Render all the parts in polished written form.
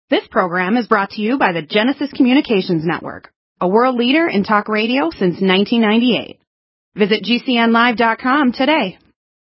This program is brought to you by the Genesis Communications Network, a world leader in talk radio since 1998. Visit GCNlive.com today.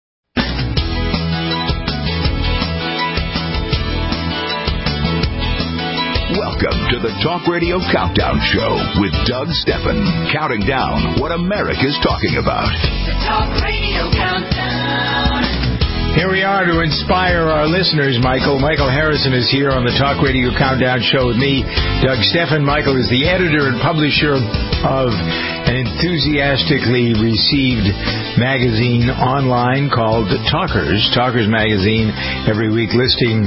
Welcome to the Talk Radio Countdown Show with Doug Stephan, counting down what America's talking about. The Talk Radio Countdown. Here we are to inspire our listeners, Michael. Michael Harrison is here on the Talk Radio Countdown Show with me, Doug Stephan. Michael is the editor and publisher of an enthusiastically received magazine online called Talkers Magazine, every week listing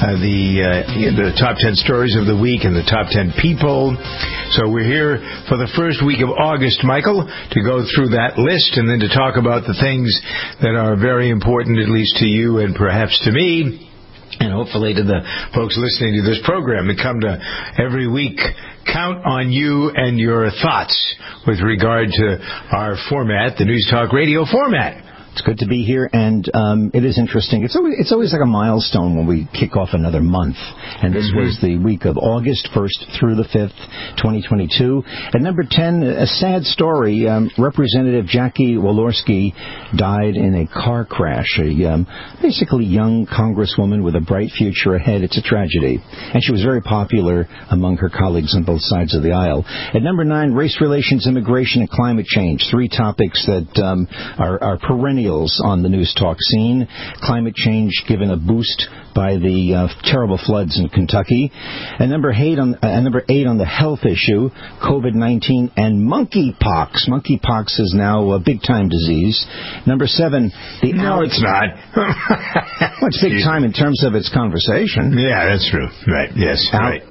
the top 10 stories of the week and the top 10 people. So we're here for the first week of August, Michael, to go through that list and then to talk about the things that are very important, at least to you and perhaps to me, and hopefully to the folks listening to this program, and come to every week count on you and your thoughts with regard to our format, the News Talk Radio format. It's good to be here, and it is interesting. It's always like a milestone when we kick off another month, and this was the week of August 1st through the 5th, 2022. At number 10, a sad story. Representative Jackie Walorski died in a car crash. A basically young congresswoman with a bright future ahead. It's a tragedy, and she was very popular among her colleagues on both sides of the aisle. At number 9, race relations, immigration, and climate change. Three topics that are perennial on the news talk scene. Climate change given a boost by the terrible floods in Kentucky. And number 8 on the health issue, COVID-19 and monkeypox. Monkeypox is now a big-time disease. Number 7, it's not. Well, it's big time in terms of its conversation. Yeah, that's true. Right. Yes. Right.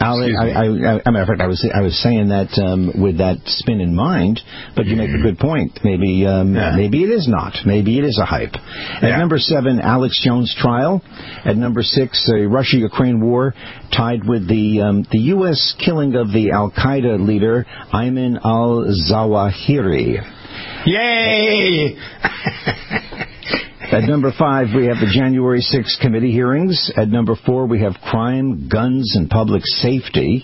I was saying that with that spin in mind, but you make a good point. Maybe it is not. Maybe it is a hype. At number 7, Alex Jones trial. At number 6, the Russia-Ukraine war, tied with the U.S. killing of the Al-Qaeda leader Ayman al-Zawahiri. Yay! At number 5, we have the January 6th committee hearings. At number 4, we have crime, guns, and public safety.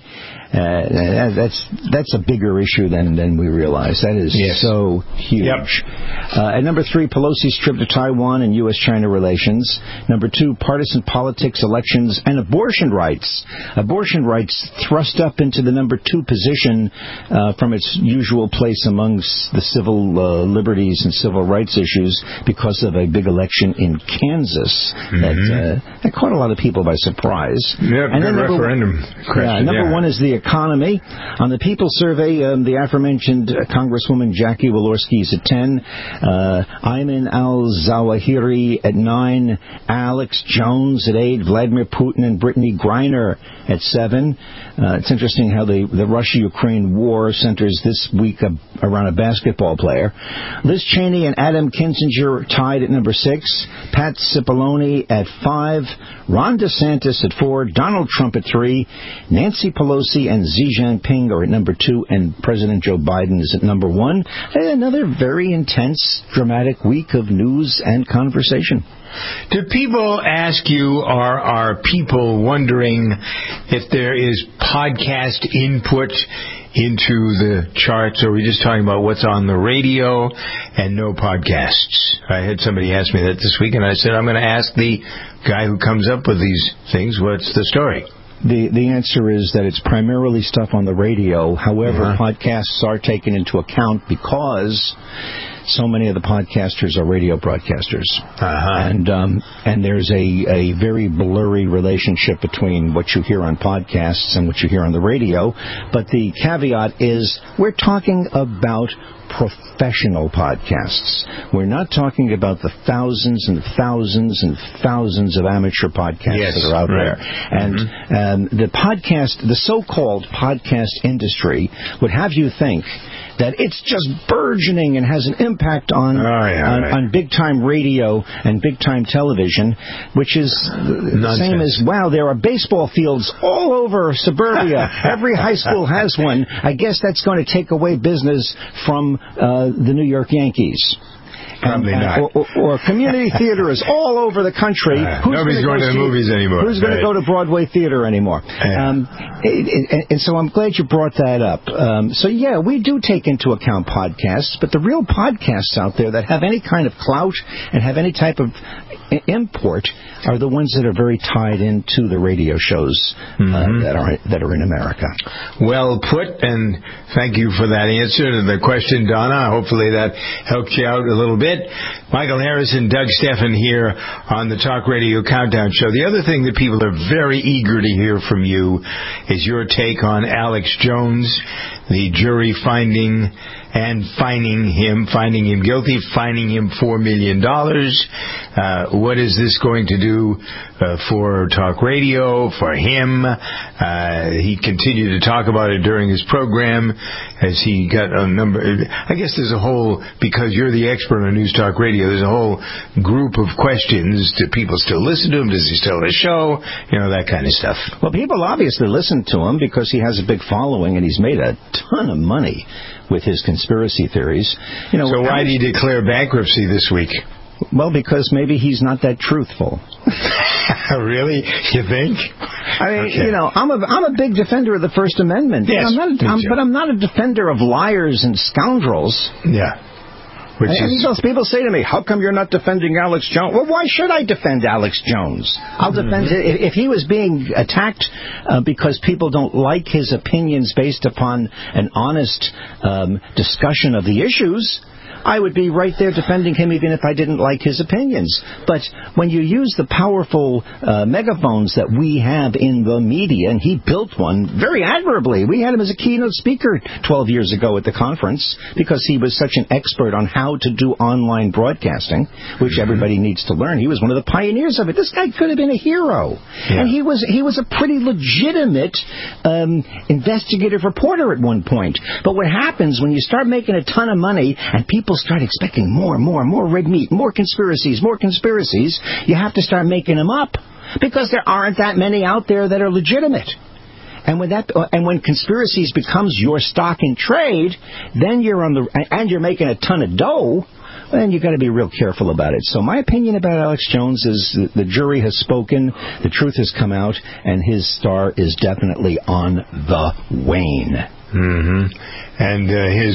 That's a bigger issue than we realize. That is so huge. Yep. At number 3, Pelosi's trip to Taiwan and U.S.-China relations. Number 2, partisan politics, elections, and abortion rights. Abortion rights thrust up into the number 2 position from its usual place amongst the civil liberties and civil rights issues because of a big election in Kansas that caught a lot of people by surprise. Yeah, and then referendum question. Number 1 is the economy. On the People survey, the aforementioned Congresswoman Jackie Walorski is at 10, Ayman al-Zawahiri at 9, Alex Jones at 8, Vladimir Putin and Brittany Griner at 7. It's interesting how the Russia-Ukraine war centers this week around a basketball player. Liz Cheney and Adam Kinzinger tied at number 6, Pat Cipollone at 5, Ron DeSantis at 4, Donald Trump at 3, Nancy Pelosi and Xi Jinping are at number 2, and President Joe Biden is at number 1. Another very intense, dramatic week of news and conversation. Do people ask you, are people wondering if there is podcast input into the charts, or are we just talking about what's on the radio and no podcasts? I had somebody ask me that this week, and I said, I'm going to ask the guy who comes up with these things, what's the story? The answer is that it's primarily stuff on the radio. However, podcasts are taken into account because so many of the podcasters are radio broadcasters. And there's a very blurry relationship between what you hear on podcasts and what you hear on the radio. But the caveat is we're talking about professional podcasts. We're not talking about the thousands and thousands and thousands of amateur podcasts that are out there. And the so-called podcast industry would have you think that it's just burgeoning and has an impact on big-time radio and big-time television, which is the same as, wow, there are baseball fields all over suburbia. Every high school has one. I guess that's going to take away business from the New York Yankees. Probably not. Or community theater is all over the country. Nobody's going to the movies anymore. Who's going to go to Broadway theater anymore? And so I'm glad you brought that up. So, yeah, we do take into account podcasts, but the real podcasts out there that have any kind of clout and have any type of import are the ones that are very tied into the radio shows that are in America. Well put, and thank you for that answer to the question, Donna. Hopefully that helped you out a little bit. Michael Harrison, Doug Stephan here on the Talk Radio Countdown Show. The other thing that people are very eager to hear from you is your take on Alex Jones, the jury finding him guilty, fining him $4 million. What is this going to do for talk radio, for him? He continued to talk about it during his program as he got a number. I guess there's a whole, because you're the expert on News Talk Radio, there's a whole group of questions. Do people still listen to him? Does he still have a show? You know, that kind of stuff. Well, people obviously listen to him because he has a big following and he's made a ton of money with his conspiracy theories. You know, so why did he declare bankruptcy this week? Well, because maybe he's not that truthful. Really? You think? I mean, okay. You know, I'm a big defender of the First Amendment. Yes, but I'm not a defender of liars and scoundrels. Yeah. People say to me, how come you're not defending Alex Jones? Well, why should I defend Alex Jones? I'll defend if he was being attacked because people don't like his opinions based upon an honest discussion of the issues. I would be right there defending him even if I didn't like his opinions. But when you use the powerful megaphones that we have in the media, and he built one very admirably. We had him as a keynote speaker 12 years ago at the conference because he was such an expert on how to do online broadcasting, which everybody needs to learn. He was one of the pioneers of it. This guy could have been a hero. Yeah. And he was a pretty legitimate investigative reporter at one point. But what happens when you start making a ton of money and people start expecting more red meat, more conspiracies, you have to start making them up because there aren't that many out there that are legitimate. And when conspiracies becomes your stock in trade, then you're making a ton of dough. Then you got to be real careful about it. So my opinion about Alex Jones is the jury has spoken, the truth has come out, and his star is definitely on the wane. And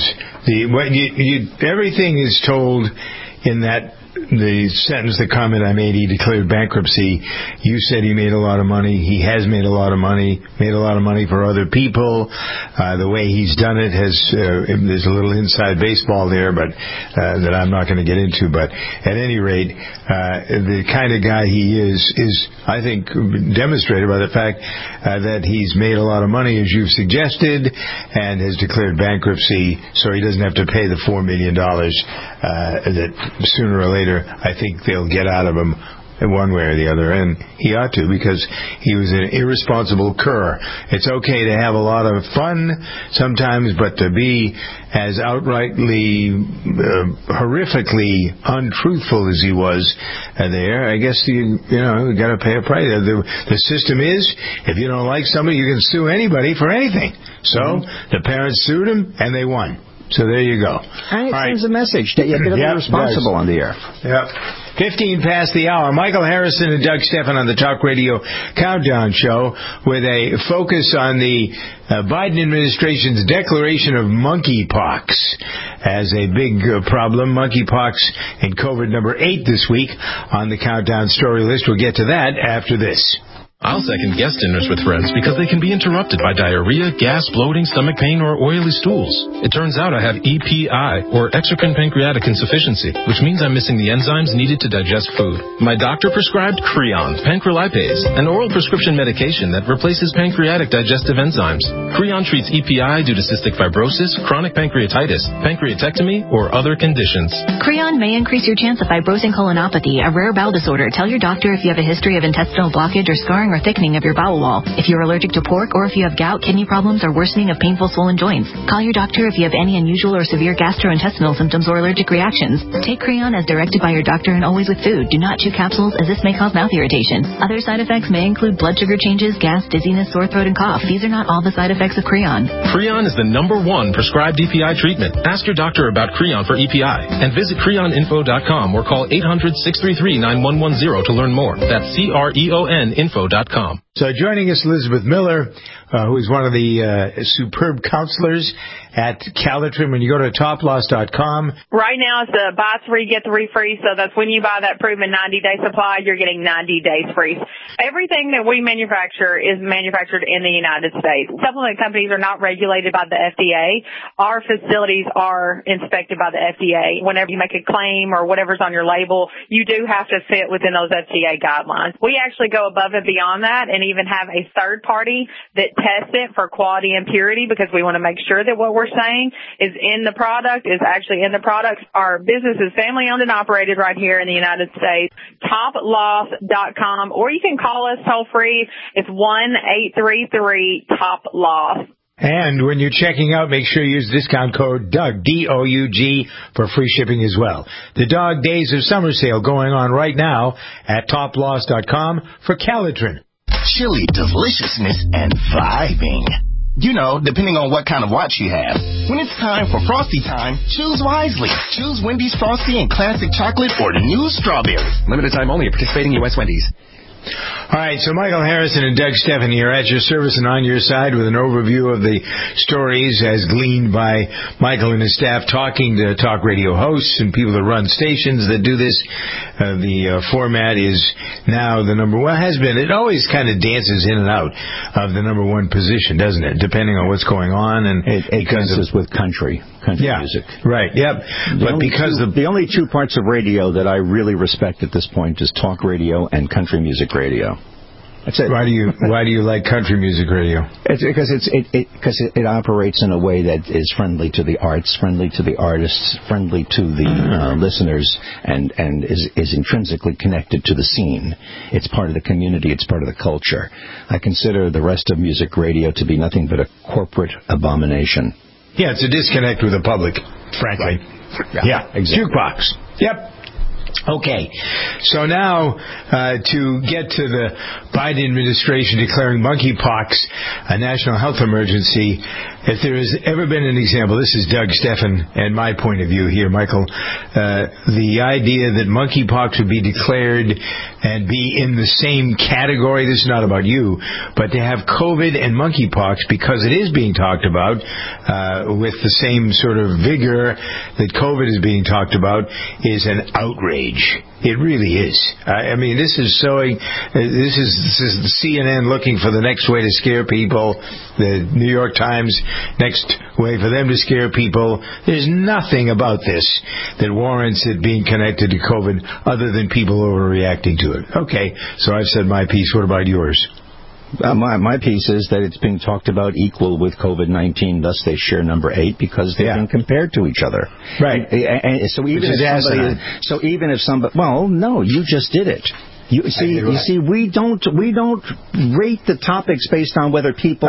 everything is told in the sentence, the comment I made. He declared bankruptcy. You said he made a lot of money. He has made a lot of money. Made a lot of money for other people. The way he's done it there's a little inside baseball there, but that I'm not going to get into. But at any rate, the kind of guy he is I think demonstrated by the fact that he's made a lot of money, as you've suggested, and has declared bankruptcy, so he doesn't have to pay the $4 million that sooner or later I think they'll get out of him one way or the other, and he ought to, because he was an irresponsible cur. It's okay to have a lot of fun sometimes, but to be as outrightly, horrifically untruthful as he was there, I guess you got to pay a price. The system is, if you don't like somebody, you can sue anybody for anything. So the parents sued him, and they won. So there you go. And it sends a message that you have to be responsible on the air. Yep. 15 past the hour. Michael Harrison and Doug Stephan on the Talk Radio Countdown Show with a focus on the Biden administration's declaration of monkeypox as a big problem. Monkeypox and COVID number 8 this week on the Countdown story list. We'll get to that after this. I'll second guest dinners with friends because they can be interrupted by diarrhea, gas, bloating, stomach pain, or oily stools. It turns out I have EPI, or exocrine pancreatic insufficiency, which means I'm missing the enzymes needed to digest food. My doctor prescribed Creon, pancrelipase, an oral prescription medication that replaces pancreatic digestive enzymes. Creon treats EPI due to cystic fibrosis, chronic pancreatitis, pancreatectomy, or other conditions. Creon may increase your chance of fibrosing colonopathy, a rare bowel disorder. Tell your doctor if you have a history of intestinal blockage or scarring scarring or thickening of your bowel wall. If you're allergic to pork or if you have gout, kidney problems, or worsening of painful swollen joints, call your doctor if you have any unusual or severe gastrointestinal symptoms or allergic reactions. Take Creon as directed by your doctor and always with food. Do not chew capsules as this may cause mouth irritation. Other side effects may include blood sugar changes, gas, dizziness, sore throat, and cough. These are not all the side effects of Creon. Creon is the #1 prescribed EPI treatment. Ask your doctor about Creon for EPI and visit CreonInfo.com or call 800-633-9110 to learn more. That's CREONinfo.com. So joining us, Elizabeth Miller, who is one of the superb counselors at Calitrin. When you go to toploss.com. Right now it's a buy 3, get 3 free. So that's when you buy that proven 90-day supply, you're getting 90 days free. Everything that we manufacture is manufactured in the United States. Supplement companies are not regulated by the FDA. Our facilities are inspected by the FDA. Whenever you make a claim or whatever's on your label, you do have to fit within those FDA guidelines. We actually go above and beyond that and even have a third party that tests it for quality and purity because we want to make sure that what we're saying is in the product, is actually in the product. Our business is family owned and operated right here in the United States. TopLoss.com, or you can call us toll free. It's 1-833-TOP-LOSS. And when you're checking out, make sure you use discount code DOUG, D-O-U-G, for free shipping as well. The Dog Days of Summer Sale going on right now at TopLoss.com for Calitrin. Chili deliciousness and vibing. You know, depending on what kind of watch you have. When it's time for Frosty time, choose wisely. Choose Wendy's Frosty and Classic Chocolate or new Strawberry. Limited time only at participating U.S. Wendy's. All right, so Michael Harrison and Doug Stephanie are at your service and on your side with an overview of the stories as gleaned by Michael and his staff, talking to talk radio hosts and people that run stations that do this. The format is now the number one, has been, it always kind of dances in and out of the number one position, doesn't it, depending on what's going on. And it dances with country music. Right, yep. But because the only two parts of radio that I really respect at this point is talk radio and country music radio. That's it. Why do you like country music radio? It's because it operates in a way that is friendly to the arts, friendly to the artists, friendly to the listeners, and is intrinsically connected to the scene. It's part of the community. It's part of the culture. I consider the rest of music radio to be nothing but a corporate abomination. Yeah, it's a disconnect with the public, frankly. Right. Yeah, exactly. Jukebox. Yep. Okay, so now to get to the Biden administration declaring monkeypox a national health emergency, if there has ever been an example, this is Doug Steffen and my point of view here, Michael, the idea that monkeypox would be declared and be in the same category, this is not about you, but to have COVID and monkeypox, because it is being talked about with the same sort of vigor that COVID is being talked about, is an outrage. It really is. I mean, this is the CNN looking for the next way to scare people, the New York Times next way for them to scare people. There's nothing about this that warrants it being connected to COVID other than people overreacting to it. Okay, so I've said my piece. What about yours? My piece is that it's being talked about equal with COVID-19, thus they share number 8 because they're being compared to each other. Right. And so even if somebody, well, no, you just did it. You see, we don't rate the topics based on whether people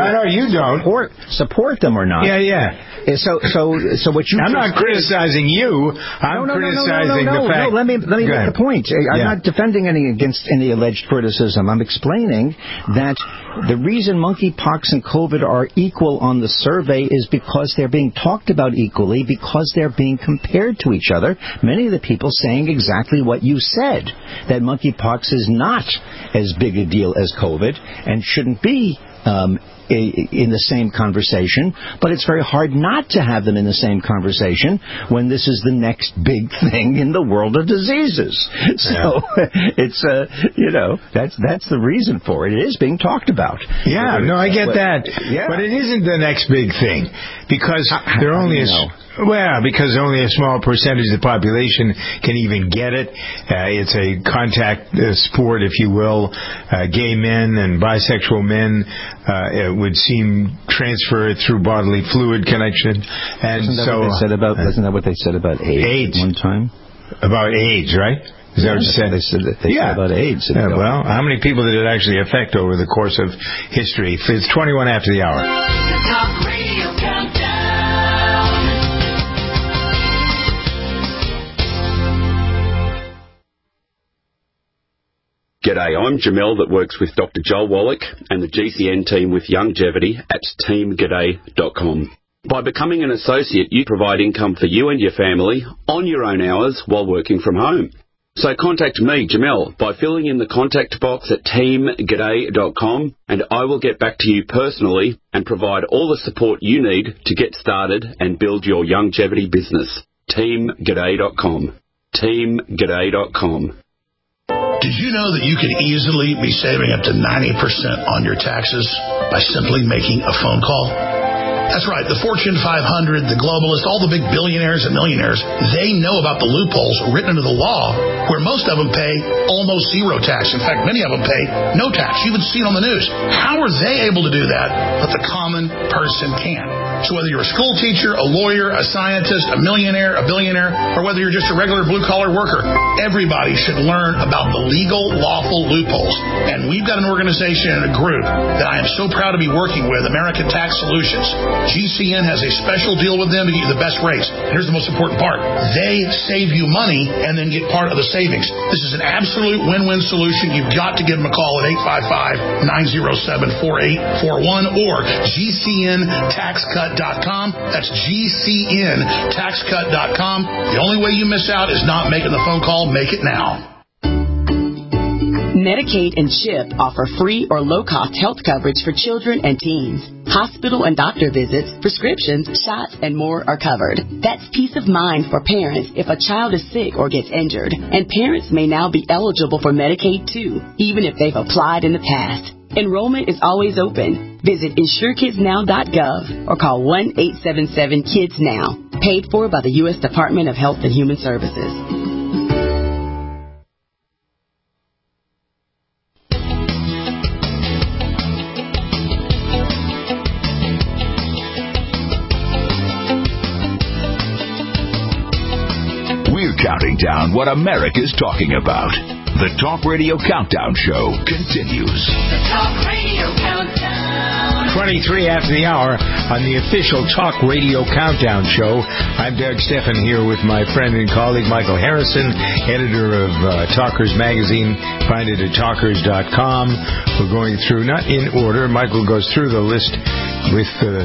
support them or not. Yeah. So what you I'm not criticizing you. I'm criticizing the fact. No, let me make the point. I'm not defending against any alleged criticism. I'm explaining that the reason monkeypox and COVID are equal on the survey is because they're being talked about equally, because they're being compared to each other. Many of the people saying exactly what you said, that monkeypox is not as big a deal as COVID and shouldn't be in the same conversation, but it's very hard not to have them in the same conversation when this is the next big thing in the world of diseases. So it's that's the reason for it. It is being talked about. Yeah, no, I get that. Yeah. But it isn't the next big thing because there are only because only a small percentage of the population can even get it. It's a contact sport, if you will. Gay men and bisexual men would seem transfer through bodily fluid connection. And isn't that what they said about AIDS one time? About AIDS, right? Is that what you said? They said about AIDS. Well, how many people did it actually affect over the course of history? It's 21 after the hour. The Talk Radio Countdown. G'day, I'm Jamel that works with Dr. Joel Wallach and the GCN team with Longevity at teamg'day.com. By becoming an associate, you provide income for you and your family on your own hours while working from home. So contact me, Jamel, by filling in the contact box at teamg'day.com, and I will get back to you personally and provide all the support you need to get started and build your longevity business. teamg'day.com. teamg'day.com. Did you know that you could easily be saving up to 90% on your taxes by simply making a phone call? That's right. The Fortune 500, the globalists, all the big billionaires and millionaires, they know about the loopholes written into the law where most of them pay almost zero tax. In fact, many of them pay no tax. You would see it on the news. How are they able to do that, but the common person can't? So whether you're a school teacher, a lawyer, a scientist, a millionaire, a billionaire, or whether you're just a regular blue-collar worker, everybody should learn about the legal, lawful loopholes. And we've got an organization and a group that I am so proud to be working with, American Tax Solutions. GCN has a special deal with them to get you the best rates. And here's the most important part. They save you money and then get part of the savings. This is an absolute win-win solution. You've got to give them a call at 855-907-4841 or GCNTaxCut.com. That's GCNTaxCut.com. The only way you miss out is not making the phone call. Make it now. Medicaid and CHIP offer free or low-cost health coverage for children and teens. Hospital and doctor visits, prescriptions, shots, and more are covered. That's peace of mind for parents if a child is sick or gets injured. And parents may now be eligible for Medicaid, too, even if they've applied in the past. Enrollment is always open. Visit InsureKidsNow.gov or call 1-877-KIDS-NOW. Paid for by the U.S. Department of Health and Human Services. Counting down what America's talking about. The Talk Radio Countdown Show continues. The Talk Radio Countdown. 23 after the hour on the official Talk Radio Countdown Show. I'm Doug Stephan here with my friend and colleague Michael Harrison, editor of Talkers Magazine. Find it at talkers.com. We're going through, not in order. Michael goes through the list with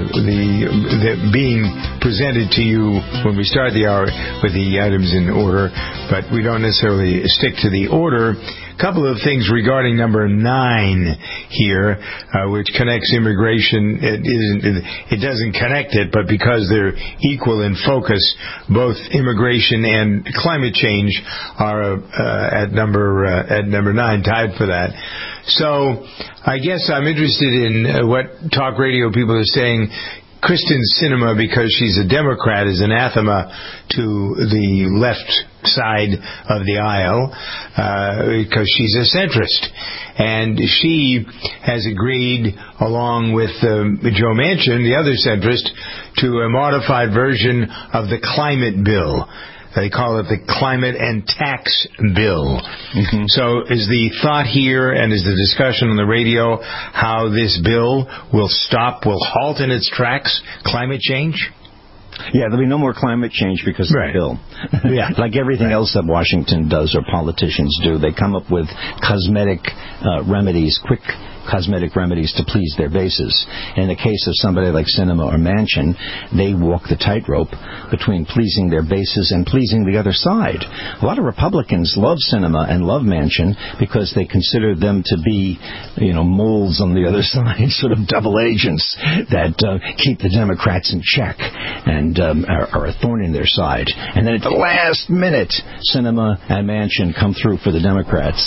the being presented to you when we start the hour with the items in order, but we don't necessarily stick to the order. A couple of things regarding number 9 here, which connects immigration. It doesn't connect it, but because they're equal in focus, both immigration and climate change are at number 9, tied for that. So I guess I'm interested in what talk radio people are saying. Kristen Sinema, because she's a Democrat, is anathema to the left side of the aisle because she's a centrist. And she has agreed, along with Joe Manchin, the other centrist, to a modified version of the climate bill. They call it the Climate and Tax Bill. Mm-hmm. So is the thought here and is the discussion on the radio how this bill will halt in its tracks climate change? Yeah, there'll be no more climate change because of the bill. Yeah. Like everything else that Washington does or politicians do, they come up with cosmetic remedies, quick cosmetic remedies to please their bases. In the case of somebody like Sinema or Manchin, they walk the tightrope between pleasing their bases and pleasing the other side. A lot of Republicans love Sinema and love Manchin because they consider them to be, moles on the other side, sort of double agents that keep the Democrats in check and are a thorn in their side. And then at the last minute, Sinema and Manchin come through for the Democrats,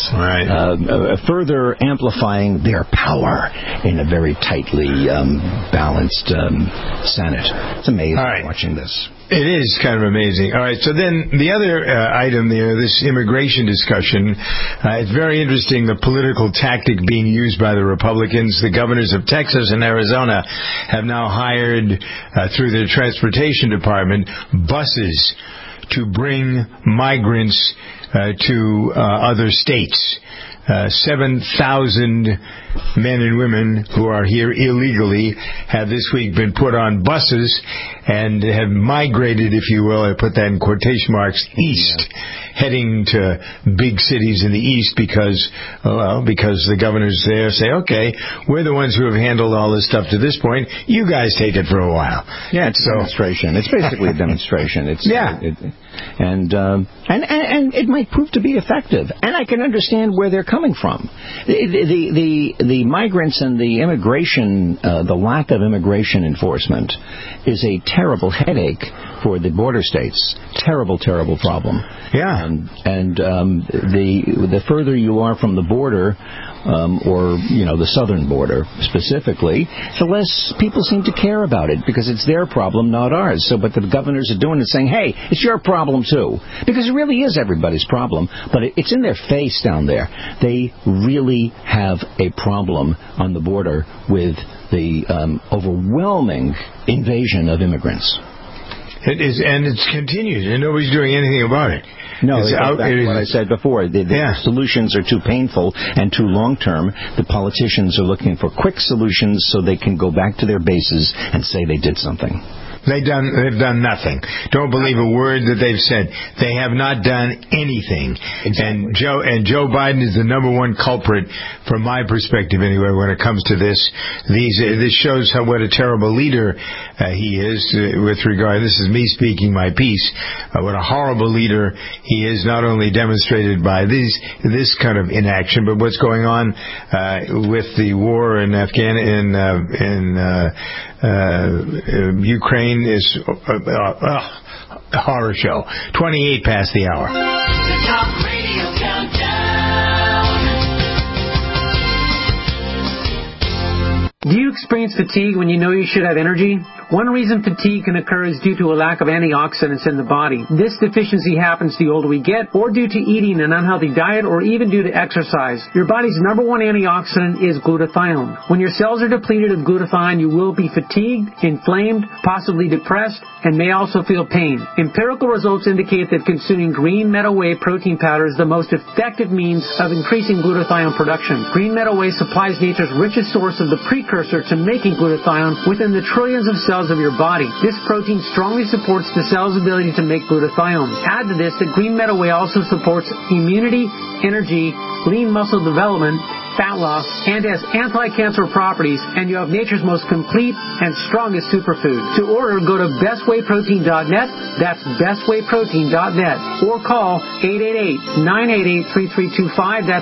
further amplifying their power in a very tightly balanced Senate. It's amazing watching this. It is kind of amazing. All right, so then the other item there, this immigration discussion, it's very interesting, the political tactic being used by the Republicans. The governors of Texas and Arizona have now hired, through their transportation department, buses to bring migrants to other states. 7,000 men and women who are here illegally have this week been put on buses and have migrated, if you will, I put that in quotation marks, east, heading to big cities in the east because the governors there say, okay, we're the ones who have handled all this stuff to this point. You guys take it for a while. Yeah, it's a demonstration. It's basically a demonstration. And it might prove to be effective. And I can understand where they're coming from. The migrants and the immigration, the lack of immigration enforcement is a terrible headache for the border states. Terrible, terrible problem. Yeah. And the further you are from the border, or the southern border specifically, the less people seem to care about it because it's their problem, not ours. But the governors are doing it, saying, "Hey, it's your problem too," because it really is everybody's problem. But it's in their face down there. They really have a problem on the border with the overwhelming invasion of immigrants. It is, and it's continued, and nobody's doing anything about it. No, that's what I said before. The solutions are too painful and too long-term. The politicians are looking for quick solutions so they can go back to their bases and say they did something. They've done nothing. Don't believe a word that they've said. They have not done anything. Exactly. And Joe Biden is the number one culprit, from my perspective anyway, when it comes to this. This shows what a terrible leader he is with regard. This is me speaking my piece. What a horrible leader he is, not only demonstrated by this kind of inaction, but what's going on with the war in Ukraine is a horror show. 28 past the hour. The Talk Radio Countdown. Do you experience fatigue when you know you should have energy? One reason fatigue can occur is due to a lack of antioxidants in the body. This deficiency happens the older we get, or due to eating an unhealthy diet, or even due to exercise. Your body's number one antioxidant is glutathione. When your cells are depleted of glutathione, you will be fatigued, inflamed, possibly depressed, and may also feel pain. Empirical results indicate that consuming green meadow whey protein powder is the most effective means of increasing glutathione production. Green meadow whey supplies nature's richest source of the precursor to making glutathione within the trillions of cells of your body. This protein strongly supports the cell's ability to make glutathione. Add to this that green meadow whey also supports immunity, energy, lean muscle development, fat loss, and has anti-cancer properties, and you have nature's most complete and strongest superfood. To order, go to bestwayprotein.net. That's bestwayprotein.net. Or call 888-988-3325. That's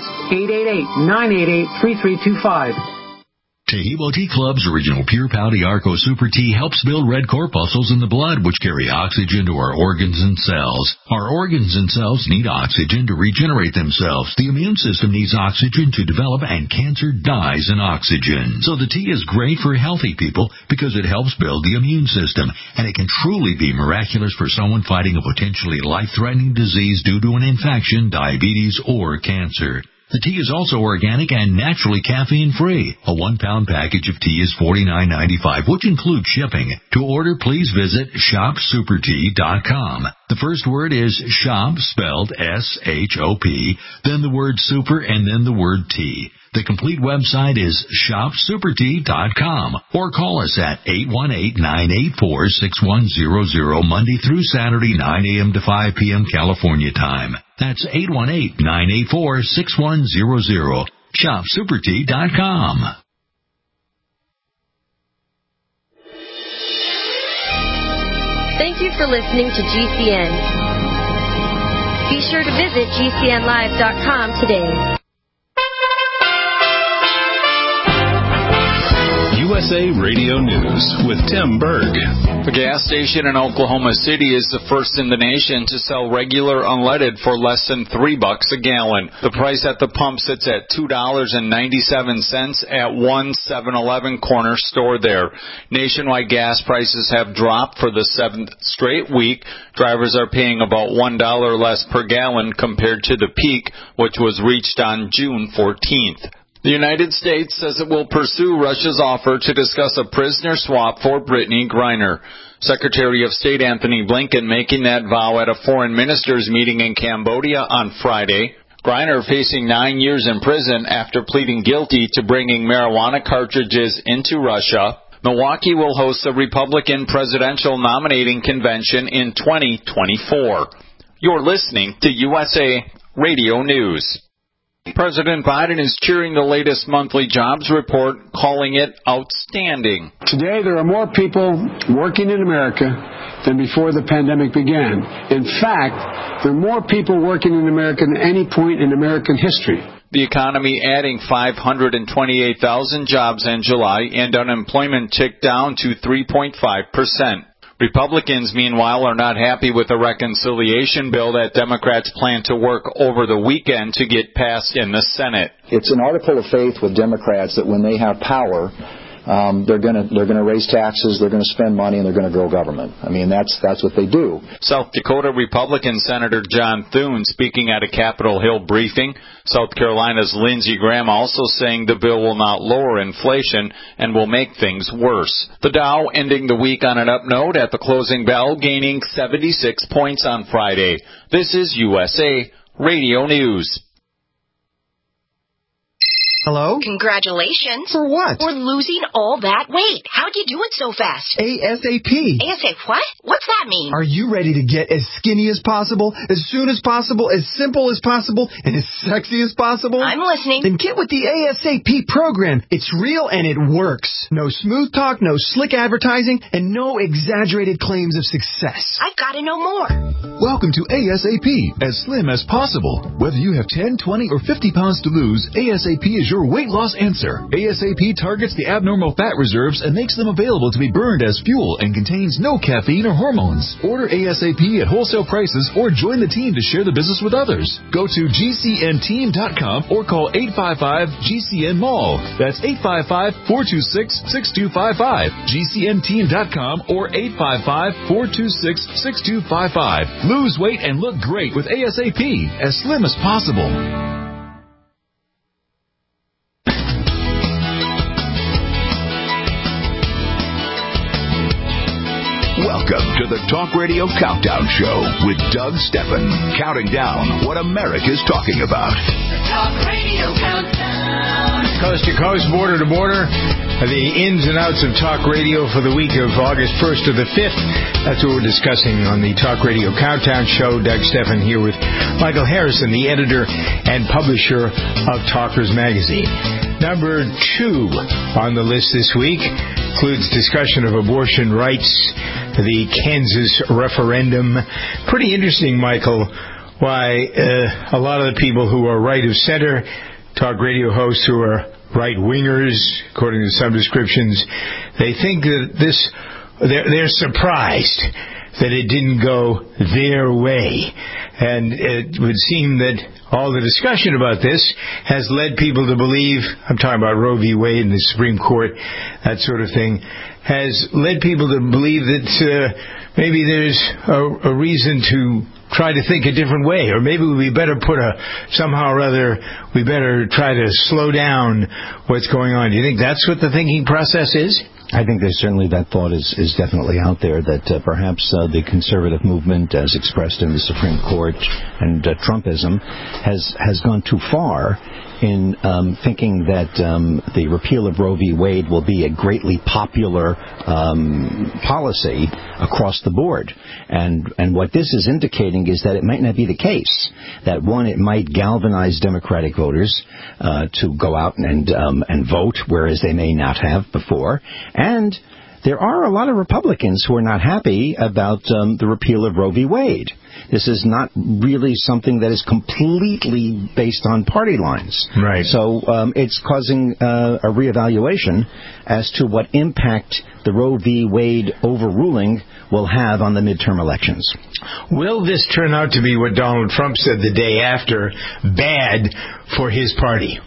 888-988-3325. Taheebo Tea Club's original Pure Pau Arco Super Tea helps build red corpuscles in the blood, which carry oxygen to our organs and cells. Our organs and cells need oxygen to regenerate themselves. The immune system needs oxygen to develop, and cancer dies in oxygen. So the tea is great for healthy people because it helps build the immune system, and it can truly be miraculous for someone fighting a potentially life-threatening disease due to an infection, diabetes, or cancer. The tea is also organic and naturally caffeine-free. A 1-pound package of tea is $49.95, which includes shipping. To order, please visit shopsupertea.com. The first word is shop, spelled S-H-O-P, then the word super, and then the word tea. The complete website is shopsupertea.com, or call us at 818-984-6100, Monday through Saturday, 9 a.m. to 5 p.m. California time. That's 818-984-6100. shopsupertea.com. Thank you for listening to GCN. Be sure to visit GCNlive.com today. USA Radio News with Tim Berg. The gas station in Oklahoma City is the first in the nation to sell regular unleaded for less than $3 a gallon. The price at the pump sits at $2.97 at one 7-Eleven corner store there. Nationwide gas prices have dropped for the 7th straight week. Drivers are paying about $1 less per gallon compared to the peak, which was reached on June 14th. The United States says it will pursue Russia's offer to discuss a prisoner swap for Brittany Griner. Secretary of State Anthony Blinken making that vow at a foreign ministers meeting in Cambodia on Friday. Griner facing 9 years in prison after pleading guilty to bringing marijuana cartridges into Russia. Milwaukee will host a Republican presidential nominating convention in 2024. You're listening to USA Radio News. President Biden is cheering the latest monthly jobs report, calling it outstanding. Today, there are more people working in America than before the pandemic began. In fact, there are more people working in America than any point in American history. The economy adding 528,000 jobs in July, and unemployment ticked down to 3.5%. Republicans, meanwhile, are not happy with the reconciliation bill that Democrats plan to work over the weekend to get passed in the Senate. It's an article of faith with Democrats that when they have power, they're going to raise taxes, they're going to spend money, and they're going to grow government. I mean, that's what they do. South Dakota Republican Senator John Thune speaking at a Capitol Hill briefing. South Carolina's Lindsey Graham also saying the bill will not lower inflation and will make things worse. The Dow ending the week on an up note at the closing bell, gaining 76 points on Friday. This is USA Radio News. Hello? Congratulations. For what? For losing all that weight. How'd you do it so fast? ASAP. ASAP what? What's that mean? Are you ready to get as skinny as possible, as soon as possible, as simple as possible, and as sexy as possible? I'm listening. Then get with the ASAP program. It's real and it works. No smooth talk, no slick advertising, and no exaggerated claims of success. I've got to know more. Welcome to ASAP, as slim as possible. Whether you have 10, 20, or 50 pounds to lose, ASAP is your weight loss answer. ASAP targets the abnormal fat reserves and makes them available to be burned as fuel and contains no caffeine or hormones. Order ASAP at wholesale prices or join the team to share the business with others. Go to GCNteam.com or call 855-GCN-MALL. That's 855-426-6255. GCNteam.com or 855-426-6255. Lose weight and look great with ASAP, as slim as possible. Welcome to the Talk Radio Countdown Show with Doug Steffen, counting down what America's talking about. The Talk Radio Countdown. Coast to coast, border to border, the ins and outs of talk radio for the week of August 1st to the 5th. That's what we're discussing on the Talk Radio Countdown Show. Doug Steffen here with Michael Harrison, the editor and publisher of Talkers Magazine. Number 2 on the list this week includes discussion of abortion rights, the Kansas referendum. Pretty interesting, Michael, why a lot of the people who are right of center, talk radio hosts who are right-wingers, according to some descriptions, they think that they're surprised that it didn't go their way. And it would seem that all the discussion about this has led people to believe, I'm talking about Roe v. Wade and the Supreme Court, that sort of thing, has led people to believe that maybe there's a reason to try to think a different way, or maybe we better somehow or other, we better try to slow down what's going on. Do you think that's what the thinking process is? I think there's certainly that thought is definitely out there that perhaps the conservative movement, as expressed in the Supreme Court and Trumpism, has gone too far in thinking that the repeal of Roe v. Wade will be a greatly popular policy across the board. And what this is indicating is that it might not be the case. That, one, it might galvanize Democratic voters to go out and vote, whereas they may not have before. And there are a lot of Republicans who are not happy about the repeal of Roe v. Wade. This is not really something that is completely based on party lines. Right. So it's causing a reevaluation as to what impact the Roe v. Wade overruling will have on the midterm elections. Will this turn out to be what Donald Trump said the day after, bad for his party?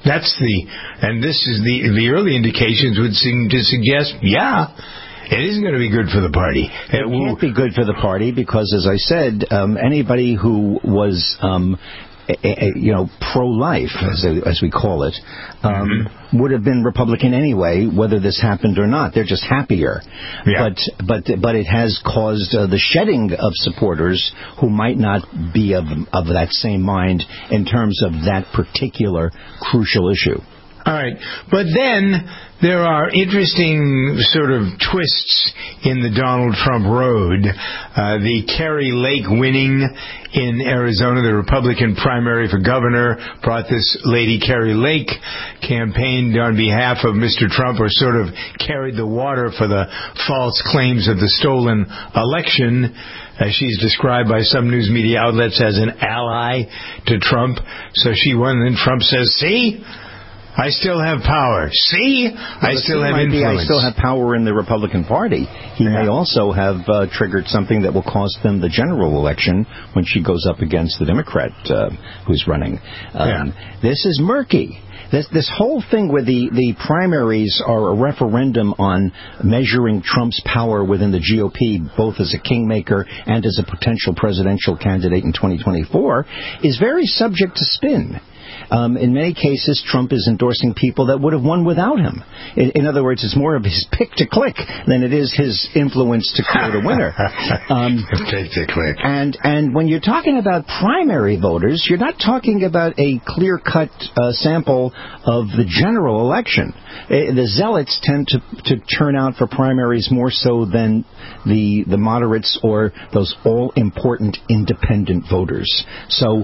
And this is the early indications would seem to suggest, yeah, it isn't going to be good for the party. It won't be good for the party because, as I said, anybody who was pro-life, as we call it, would have been Republican anyway, whether this happened or not. They're just happier. Yeah. But it has caused the shedding of supporters who might not be of that same mind in terms of that particular crucial issue. All right. But then there are interesting sort of twists in the Donald Trump road. The Kari Lake winning in Arizona, the Republican primary for governor, brought this lady, Kari Lake, campaigned on behalf of Mr. Trump, or sort of carried the water for the false claims of the stolen election. She's described by some news media outlets as an ally to Trump. So she won, and then Trump says, see? I still have power. See? I still have influence. I still have power in the Republican Party. He may also have triggered something that will cost them the general election when she goes up against the Democrat who's running. This is murky. This whole thing where the primaries are a referendum on measuring Trump's power within the GOP, both as a kingmaker and as a potential presidential candidate in 2024, is very subject to spin. In many cases, Trump is endorsing people that would have won without him. In other words, it's more of his pick to click than it is his influence to create a winner. Pick to click. And when you're talking about primary voters, you're not talking about a clear-cut sample of the general election. The zealots tend to turn out for primaries more so than the moderates or those all-important independent voters. So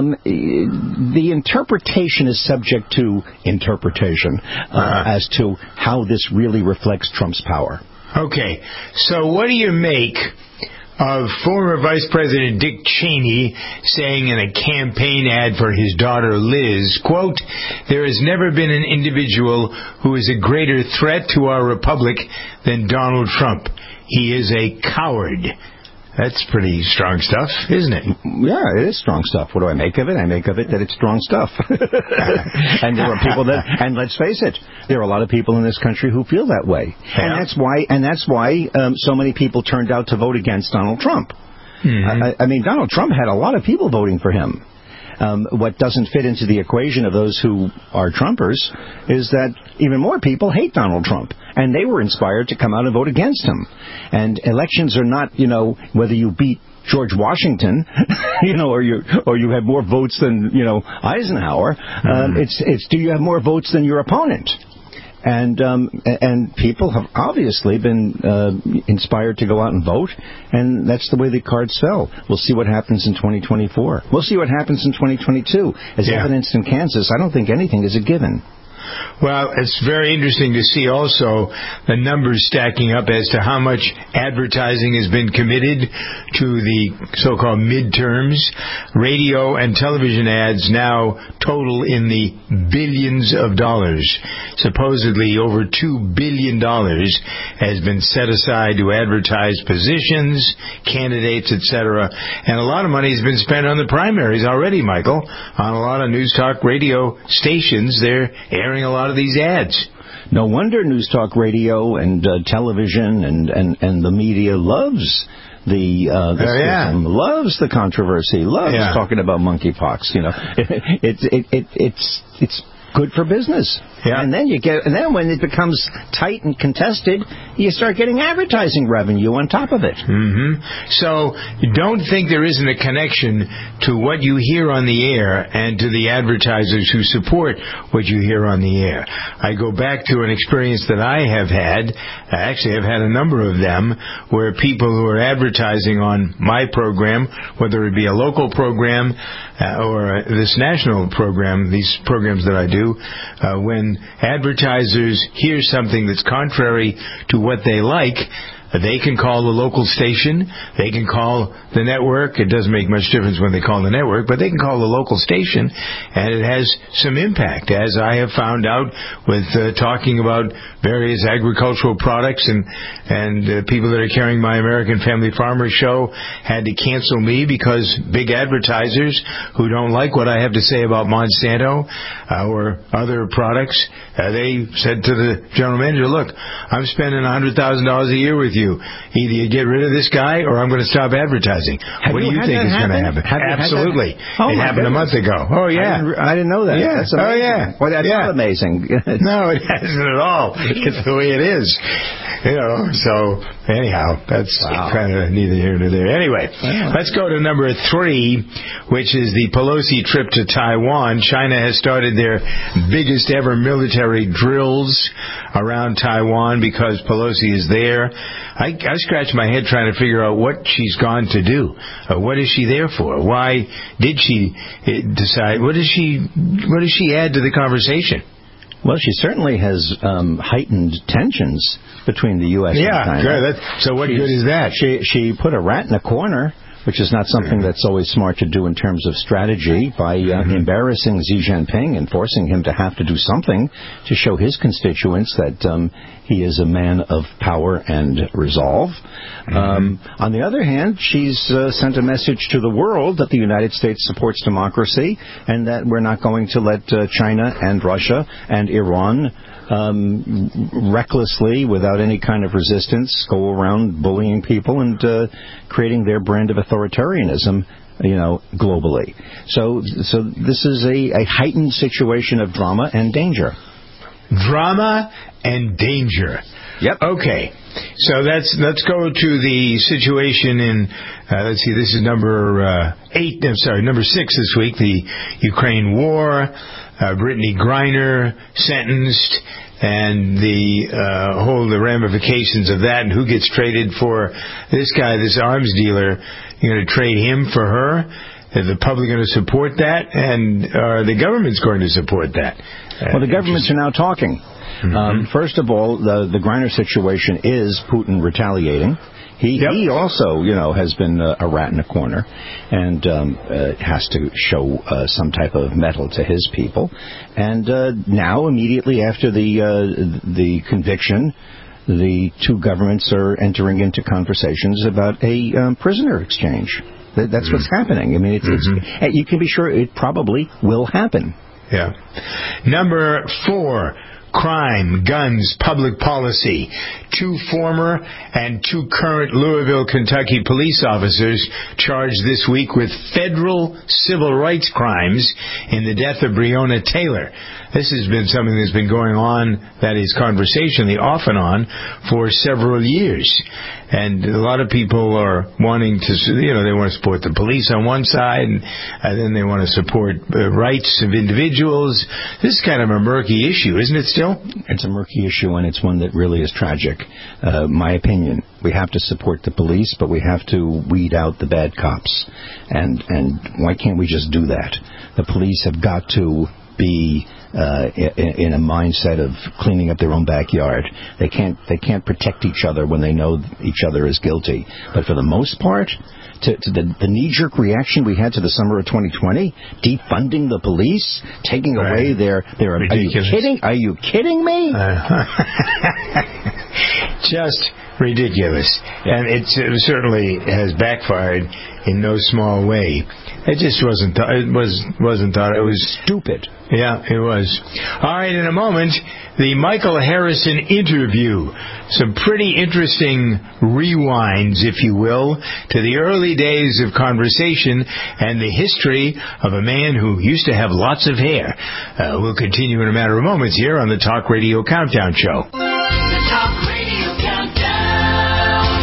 the interpretation is subject to interpretation as to how this really reflects Trump's power. Okay, so what do you make of former Vice President Dick Cheney saying in a campaign ad for his daughter Liz, quote, "There has never been an individual who is a greater threat to our republic than Donald Trump. He is a coward." That's pretty strong stuff, isn't it? Yeah, it is strong stuff. What do I make of it? I make of it that it's strong stuff. And there are people and let's face it, there are a lot of people in this country who feel that way. Yeah. And that's why so many people turned out to vote against Donald Trump. I mean, Donald Trump had a lot of people voting for him. What doesn't fit into the equation of those who are Trumpers is that even more people hate Donald Trump, and they were inspired to come out and vote against him. And elections are not, whether you beat George Washington, or you have more votes than, Eisenhower. It's do you have more votes than your opponent? And people have obviously been inspired to go out and vote, and that's the way the cards fell. We'll see what happens in 2024. We'll see what happens in 2022. As evidenced in Kansas, I don't think anything is a given. Well, it's very interesting to see also the numbers stacking up as to how much advertising has been committed to the so-called midterms. Radio and television ads now total in the billions of dollars. Supposedly over $2 billion has been set aside to advertise positions, candidates, etc. And a lot of money has been spent on the primaries already, Michael. On a lot of news talk radio stations, they're airing a lot of these ads. No wonder news talk radio and television and the media loves the loves the controversy, loves talking about monkeypox. It's good for business. Yeah. And then when it becomes tight and contested, you start getting advertising revenue on top of it. So don't think there isn't a connection to what you hear on the air and to the advertisers who support what you hear on the air. I go back to an experience that I have had. Actually, I've had a number of them where people who are advertising on my program, whether it be a local program or this national program, these programs that I do, when advertisers hear something that's contrary to what they like, they can call the local station, they can call the network. It doesn't make much difference when they call the network, but they can call the local station, and it has some impact, as I have found out with talking about various agricultural products, and people that are carrying my American Family Farmer show had to cancel me because big advertisers who don't like what I have to say about Monsanto or other products, they said to the general manager, "Look, I'm spending $100,000 a year with you. you. Either you get rid of this guy or I'm going to stop advertising. What do you think is going to happen? Absolutely. It happened a month ago. Oh, yeah. I didn't know that. Yeah. That's amazing. Oh, yeah. Well, that's not amazing. No, it hasn't at all. It's the way it is. So anyhow, that's kind of neither here nor there. Anyway, let's go to number 3, which is the Pelosi trip to Taiwan. China has started their biggest ever military drills around Taiwan because Pelosi is there. I scratch my head trying to figure out what she's gone to do. What is she there for? Why did she decide? What does she add to the conversation? Well, she certainly has heightened tensions between the U.S. and China. Good. So what good is that? She put a rat in a corner, which is not something that's always smart to do in terms of strategy, by embarrassing Xi Jinping and forcing him to have to do something to show his constituents that he is a man of power and resolve. On the other hand, she's sent a message to the world that the United States supports democracy and that we're not going to let China and Russia and Iran recklessly, without any kind of resistance, go around bullying people and creating their brand of authoritarianism, globally. So this is a heightened situation of drama and danger. Drama and danger. Yep. Okay. So let's go to the situation in, let's see, this is number 6 this week, the Ukraine war. Brittany Griner sentenced, and the ramifications of that, and who gets traded for this guy, this arms dealer. You're going to trade him for her? Is the public going to support that? And are the governments going to support that? Well, the governments are now talking. First of all, the Griner situation is Putin retaliating. He also, has been a rat in a corner and has to show some type of mettle to his people. And now, immediately after the conviction, the two governments are entering into conversations about a prisoner exchange. That's what's happening. I mean, it's you can be sure it probably will happen. Yeah. Number 4. Crime, guns, public policy. 2 former and 2 current Louisville, Kentucky police officers charged this week with federal civil rights crimes in the death of Breonna Taylor. This has been something that's been going on, that is conversationally off and on, for several years. And a lot of people are wanting to, they want to support the police on one side, and then they want to support the rights of individuals. This is kind of a murky issue, isn't it still? It's a murky issue, and it's one that really is tragic. My opinion, we have to support the police, but we have to weed out the bad cops. And why can't we just do that? The police have got to be in a mindset of cleaning up their own backyard. They can't protect each other when they know each other is guilty. But for the most part, to the knee-jerk reaction we had to the summer of 2020, defunding the police, taking away their Are you kidding me? Just ridiculous. And it certainly has backfired in no small way. It just wasn't thought. It was stupid. Yeah, it was. All right, in a moment, the Michael Harrison interview. Some pretty interesting rewinds, if you will, to the early days of conversation and the history of a man who used to have lots of hair. We'll continue in a matter of moments here on the Talk Radio Countdown Show. The Talk Radio Countdown.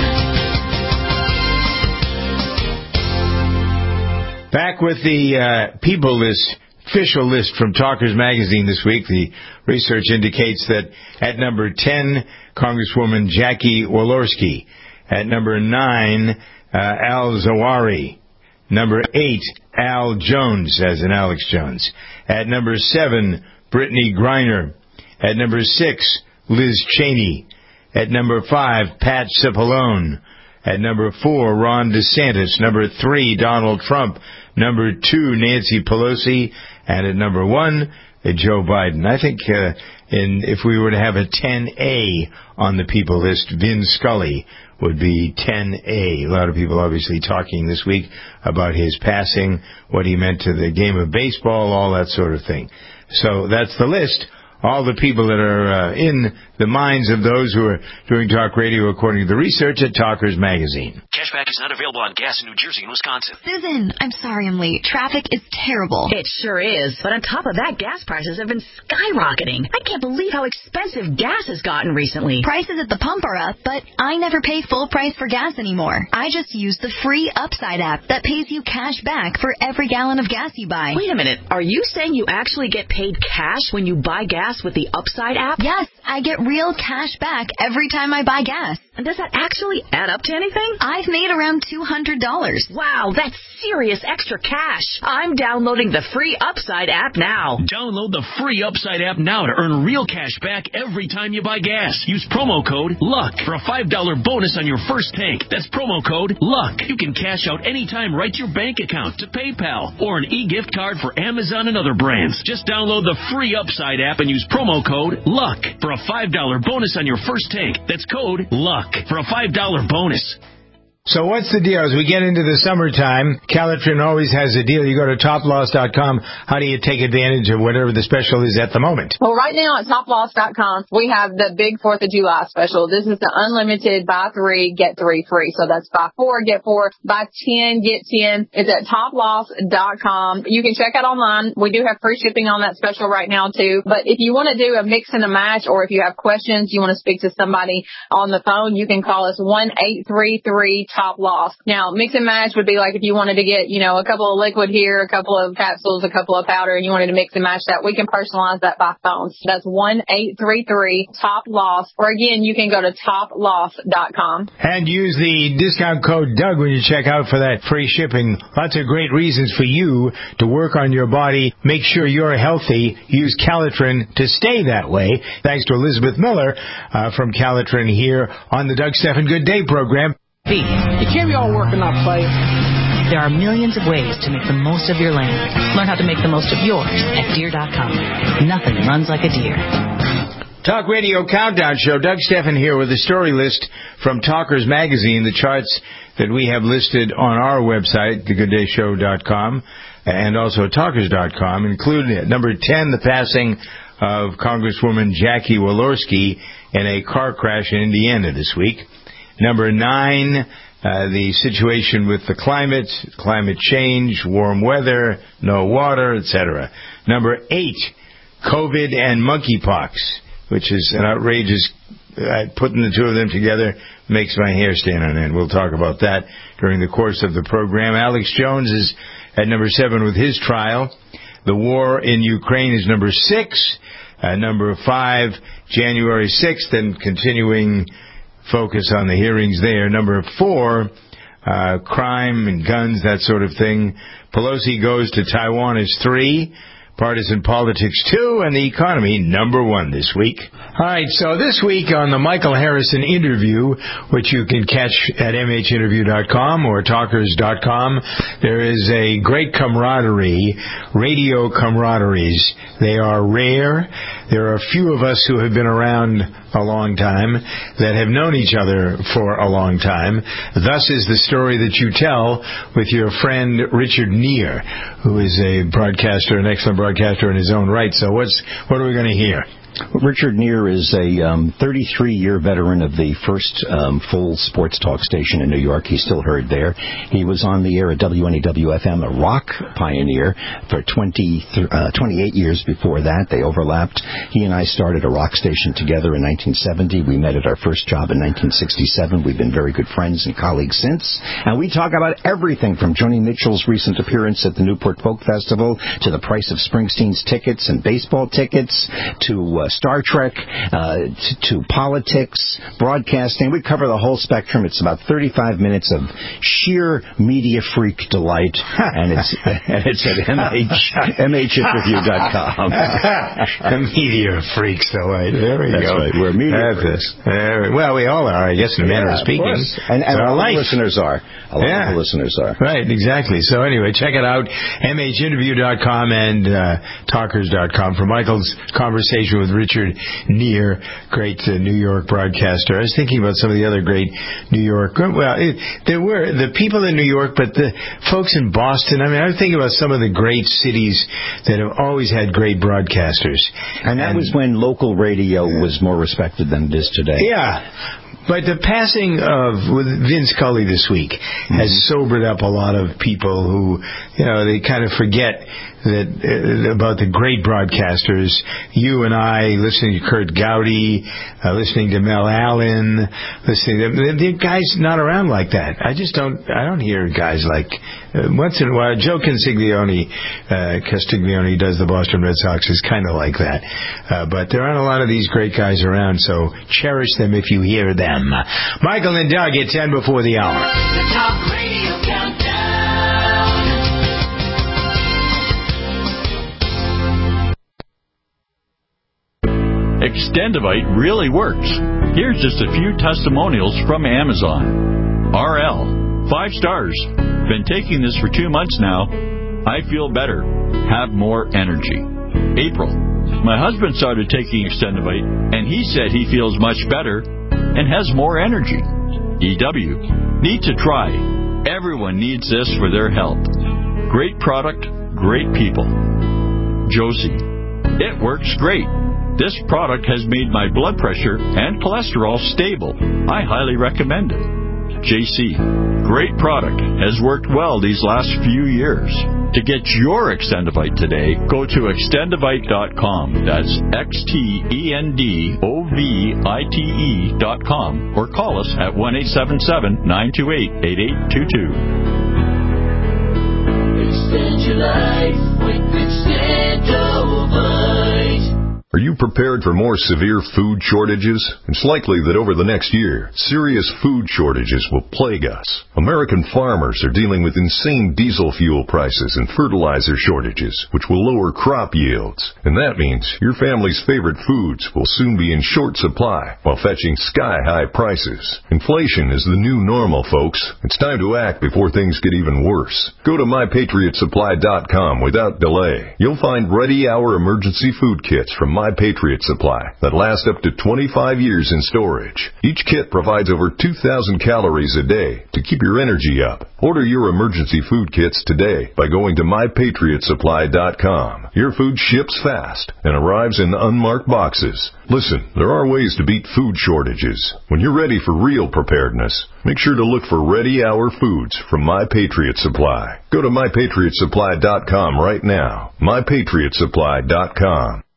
Back with the People List, official list from Talkers Magazine this week. The research indicates that at number 10, Congresswoman Jackie Walorski. At number 9, Al Zawahiri. Number 8, Al Jones, as in Alex Jones. At number 7, Brittany Griner. At number 6, Liz Cheney. At number 5, Pat Cipollone. At number 4, Ron DeSantis. Number 3, Donald Trump. Number 2, Nancy Pelosi. And at number 1, Joe Biden. I think if we were to have a 10A on the people list, Vin Scully would be 10A. A lot of people obviously talking this week about his passing, what he meant to the game of baseball, all that sort of thing. So that's the list all the people that are in the minds of those who are doing talk radio, according to the research at Talkers Magazine. Cashback is not available on gas in New Jersey and Wisconsin. Susan, I'm sorry I'm late. Traffic is terrible. It sure is. But on top of that, gas prices have been skyrocketing. I can't believe how expensive gas has gotten recently. Prices at the pump are up, but I never pay full price for gas anymore. I just use the free Upside app that pays you cash back for every gallon of gas you buy. Wait a minute. Are you saying you actually get paid cash when you buy gas with the Upside app? Yes, I get real cash back every time I buy gas. And does that actually add up to anything? I've made around $200. Wow, that's serious extra cash. I'm downloading the free Upside app now. Download the free Upside app now to earn real cash back every time you buy gas. Use promo code LUCK for a $5 bonus on your first tank. That's promo code LUCK. You can cash out anytime right to your bank account, to PayPal, or an e-gift card for Amazon and other brands. Just download the free Upside app and use promo code LUCK for a $5 bonus on your first tank. That's code LUCK for a $5 bonus. So what's the deal? As we get into the summertime, Calitrin always has a deal. You go to toploss.com. How do you take advantage of whatever the special is at the moment? Well, right now at toploss.com, we have the big 4th of July special. This is the unlimited buy 3, get 3 free. So that's buy 4, get 4, buy 10, get 10. It's at toploss.com. You can check out online. We do have free shipping on that special right now, too. But if you want to do a mix and a match, or if you have questions, you want to speak to somebody on the phone, you can call us 1-833 Top Loss. Now, mix and match would be like if you wanted to get, a couple of liquid here, a couple of capsules, a couple of powder, and you wanted to mix and match that. We can personalize that by phone. So that's 1-833 Top Loss. Or again, you can go to toploss.com. And use the discount code Doug when you check out for that free shipping. Lots of great reasons for you to work on your body. Make sure you're healthy. Use Calitrin to stay that way. Thanks to Elizabeth Miller from Calitrin here on the Doug Stephan Good Day program. You can't be all work and not play. There are millions of ways to make the most of your land. Learn how to make the most of yours at Deere.com. Nothing runs like a deer. Talk Radio Countdown Show. Doug Stephan here with a story list from Talkers Magazine, the charts that we have listed on our website, thegooddayshow.com, and also talkers.com, including at number 10, the passing of Congresswoman Jackie Walorski in a car crash in Indiana this week. Number 9, the situation with the climate change, warm weather, no water, etc. Number 8, COVID and monkeypox, which is an outrageous, putting the two of them together makes my hair stand on end. We'll talk about that during the course of the program. Alex Jones is at number 7 with his trial. The war in Ukraine is number 6. Number 5, January 6th, and continuing focus on the hearings there. Number 4, crime and guns, that sort of thing. Pelosi goes to Taiwan is 3. Partisan politics 2, and the economy number 1 this week. All right, so this week on the Michael Harrison interview, which you can catch at mhinterview.com or talkers.com, there is a great camaraderie, radio camaraderies. They are rare. There are a few of us who have been around a long time that have known each other for a long time. Thus is the story that you tell with your friend Richard Neer, who is a broadcaster, an excellent broadcaster in his own right. So what are we going to hear? Richard Neer is a 33-year veteran of the first full sports talk station in New York. He's still heard there. He was on the air at WNEW-FM, a rock pioneer, for 28 years before that. They overlapped. He and I started a rock station together in 1970. We met at our first job in 1967. We've been very good friends and colleagues since. And we talk about everything from Joni Mitchell's recent appearance at the Newport Folk Festival to the price of Springsteen's tickets and baseball tickets to Star Trek, to politics, broadcasting. We cover the whole spectrum. It's about 35 minutes of sheer media freak delight, and it's at mhinterview.com. Media freaks delight. There we That's go. Right. We're media freaks. Well, we all are, I guess, in a manner of speaking. And a lot of listeners are. A lot of listeners are. Right, exactly. So anyway, check it out, mhinterview.com and talkers.com for Michael's conversation with Richard Neer, great New York broadcaster. I was thinking about some of the other great New York. Well, there were the people in New York, but the folks in Boston. I mean, I was thinking about some of the great cities that have always had great broadcasters. And that was when local radio was more respected than it is today. Yeah. But the passing of Vince Scully this week has sobered up a lot of people who, they kind of forget that about the great broadcasters. You and I, listening to Kurt Gowdy, listening to Mel Allen, the guys not around like that. I don't hear guys like, once in a while, Joe Castiglione does the Boston Red Sox, is kind of like that. But there aren't a lot of these great guys around, so cherish them if you hear them. Michael and Doug at 10 before the hour. The Talk Radio Countdown. Extendivite really works. Here's just a few testimonials from Amazon. RL, 5 stars. Been taking this for 2 months now. I feel better. Have more energy. April, my husband started taking Extendivite, and he said he feels much better and has more energy. EW, need to try. Everyone needs this for their health. Great product, great people. Josie, it works great. This product has made my blood pressure and cholesterol stable. I highly recommend it. JC, great product. Has worked well these last few years. To get your Extendivite today, go to extendivite.com. That's XTENDOVITE.com or call us at 1-877-928-8822. Extend your life with Extendivite. Are you prepared for more severe food shortages? It's likely that over the next year, serious food shortages will plague us. American farmers are dealing with insane diesel fuel prices and fertilizer shortages, which will lower crop yields. And that means your family's favorite foods will soon be in short supply while fetching sky-high prices. Inflation is the new normal, folks. It's time to act before things get even worse. Go to MyPatriotSupply.com without delay. You'll find ready-hour emergency food kits from My Patriot Supply that last up to 25 years in storage. Each kit provides over 2,000 calories a day to keep your energy up. Order your emergency food kits today by going to MyPatriotSupply.com. Your food ships fast and arrives in unmarked boxes. Listen, there are ways to beat food shortages. When you're ready for real preparedness, make sure to look for ready-hour foods from My Patriot Supply. Go to MyPatriotSupply.com right now. MyPatriotSupply.com.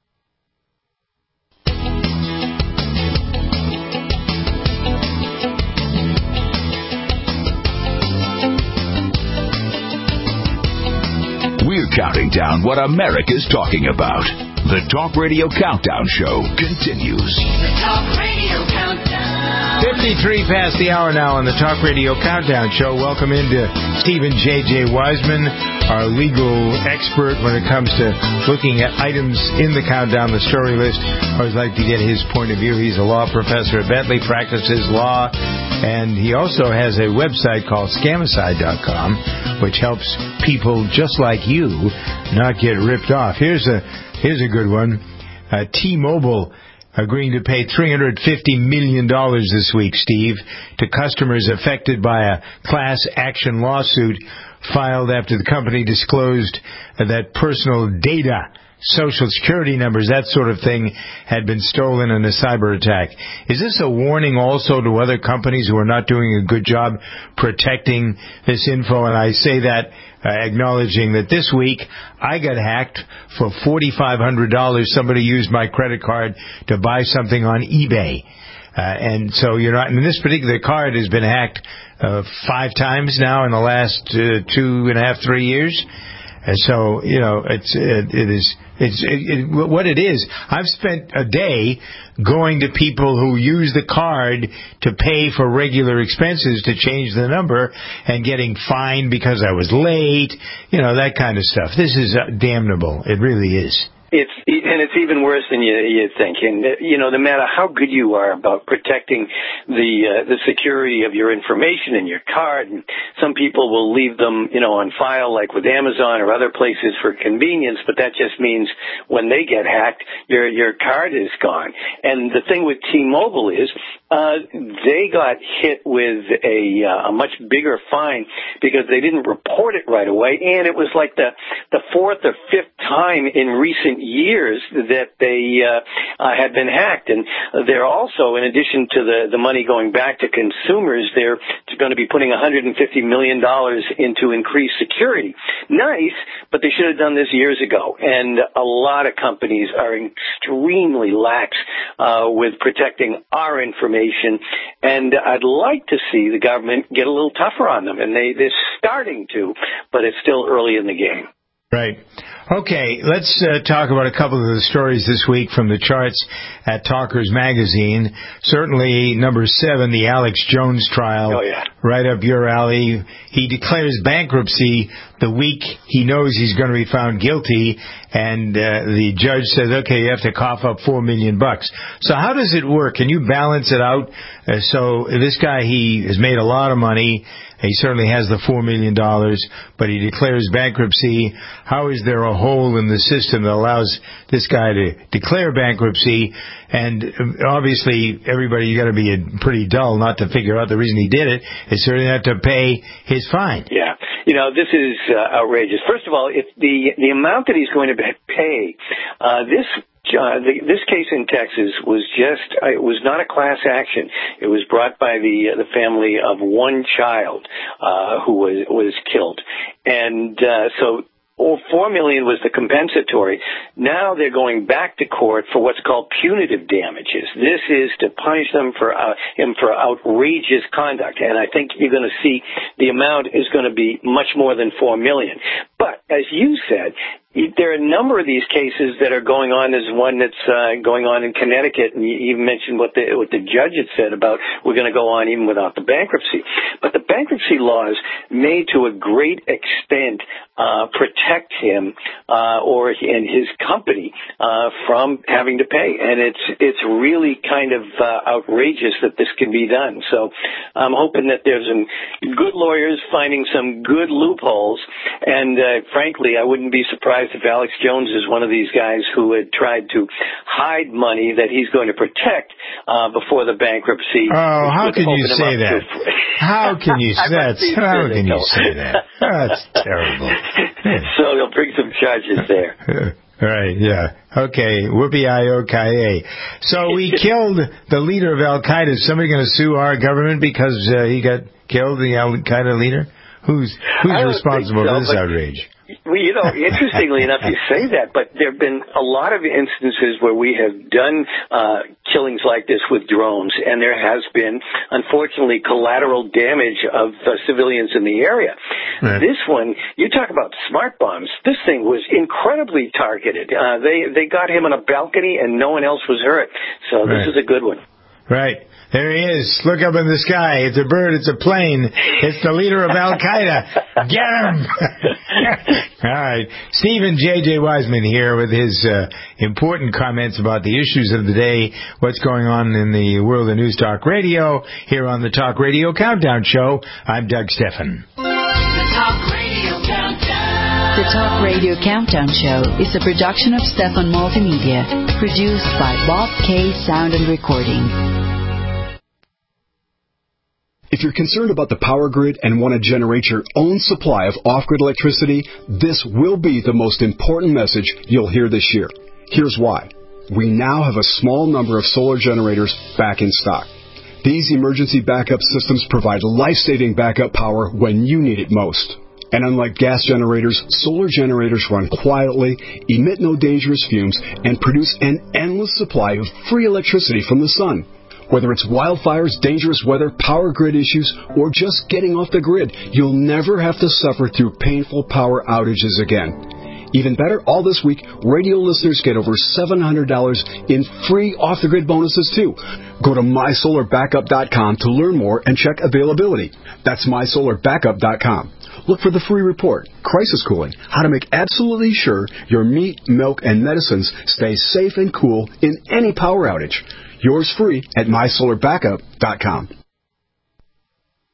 We're counting down what America's talking about. The Talk Radio Countdown Show continues. The Talk Radio Countdown. 53 past the hour now on the Talk Radio Countdown Show. Welcome into Stephen J.J. Wiseman, our legal expert when it comes to looking at items in the countdown, the story list. I always like to get his point of view. He's a law professor at Bentley, practices law, and he also has a website called Scamicide.com, which helps people just like you not get ripped off. Here's a good one. T-Mobile agreeing to pay $350 million this week, Steve, to customers affected by a class action lawsuit filed after the company disclosed that personal data, Social Security numbers, that sort of thing, had been stolen in a cyber attack. Is this a warning also to other companies who are not doing a good job protecting this info? And I say that acknowledging that this week I got hacked for $4,500. Somebody used my credit card to buy something on eBay. And so you're not, and this particular card has been hacked 5 times now in the last 2.5, 3 years. And so, what it is, I've spent a day going to people who use the card to pay for regular expenses to change the number and getting fined because I was late, that kind of stuff. This is damnable. It really is. It's even worse than you think. And no matter how good you are about protecting the security of your information and your card, and some people will leave them, on file, like with Amazon or other places for convenience. But that just means when they get hacked, your card is gone. And the thing with T-Mobile is they got hit with a much bigger fine because they didn't report it right away, and it was like the fourth or fifth time in recent years that they had been hacked. And they're also, in addition to the money going back to consumers, they're going to be putting $150 million into increased security. Nice, but they should have done this years ago. And a lot of companies are extremely lax with protecting our information, and I'd like to see the government get a little tougher on them, and they're starting to, but it's still early in the game. Right. Okay, let's talk about a couple of the stories this week from the charts at Talkers Magazine. Certainly, number 7, the Alex Jones trial. Oh, yeah. Right up your alley. He declares bankruptcy the week he knows he's going to be found guilty, and the judge says, okay, you have to cough up $4 million. So how does it work? Can you balance it out? So this guy, he has made a lot of money. He certainly has the $4 million, but he declares bankruptcy. How is there a hole in the system that allows this guy to declare bankruptcy? And obviously, everybody, you got to be pretty dull not to figure out the reason he did it. Is certainly not to pay his fine. Yeah. This is outrageous. First of all, if the amount that he's going to pay, this case in Texas was it was not a class action. It was brought by the family of one child who was killed. And so $4 million was the compensatory. Now they're going back to court for what's called punitive damages. This is to punish them for him for outrageous conduct. And I think you're going to see the amount is going to be much more than $4 million. But as you said, there are a number of these cases that are going on. There's one that's going on in Connecticut, and you even mentioned what the judge had said about we're going to go on even without the bankruptcy. But the bankruptcy laws may, to a great extent, protect him and his company from having to pay, and it's really kind of outrageous that this can be done. So I'm hoping that there's some good lawyers finding some good loopholes, and frankly, I wouldn't be surprised if Alex Jones is one of these guys who had tried to hide money that he's going to protect before the bankruptcy. Oh, how can you say that? How can you say that? How can you say that? That's terrible. So they'll bring some charges there. Right, yeah. Okay, whoopee-I-O-K-A. So we killed the leader of Al-Qaeda. Is somebody going to sue our government because he got killed, the Al-Qaeda leader? Who's responsible for this outrage? Well, interestingly enough, you say that, but there have been a lot of instances where we have done killings like this with drones, and there has been, unfortunately, collateral damage of civilians in the area. Right. This one, you talk about smart bombs. This thing was incredibly targeted. They got him on a balcony, and no one else was hurt. So this is a good one. Right. There he is. Look up in the sky. It's a bird. It's a plane. It's the leader of Al-Qaeda. Get him! All right. Stephen J.J. Wiseman here with his important comments about the issues of the day, what's going on in the world of News Talk Radio, here on the Talk Radio Countdown Show. I'm Doug Stephan. The Talk Radio Countdown. The Talk Radio Countdown Show is a production of Stephan Multimedia, produced by Bob K. Sound and Recording. If you're concerned about the power grid and want to generate your own supply of off-grid electricity, this will be the most important message you'll hear this year. Here's why. We now have a small number of solar generators back in stock. These emergency backup systems provide life-saving backup power when you need it most. And unlike gas generators, solar generators run quietly, emit no dangerous fumes, and produce an endless supply of free electricity from the sun. Whether it's wildfires, dangerous weather, power grid issues, or just getting off the grid, you'll never have to suffer through painful power outages again. Even better, all this week, radio listeners get over $700 in free off-the-grid bonuses, too. Go to MySolarBackup.com to learn more and check availability. That's MySolarBackup.com. Look for the free report, Crisis Cooling, how to make absolutely sure your meat, milk, and medicines stay safe and cool in any power outage. Yours free at MySolarBackup.com.